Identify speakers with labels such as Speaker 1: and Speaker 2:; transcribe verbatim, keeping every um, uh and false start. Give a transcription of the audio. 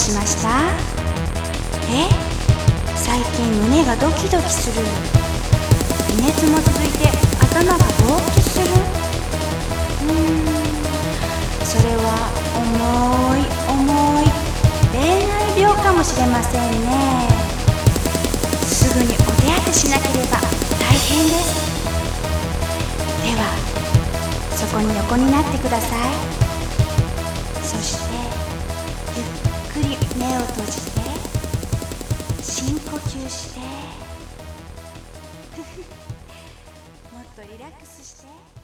Speaker 1: しました？え、最近胸がドキドキする。微熱も続いて頭がぼーっとする。うーんそれは重い重い恋愛病かもしれませんね。すぐにお手当てしなければ大変です。ではそこに横になってください。そしてゆっくり目を閉じて深呼吸してもっとリラックスして。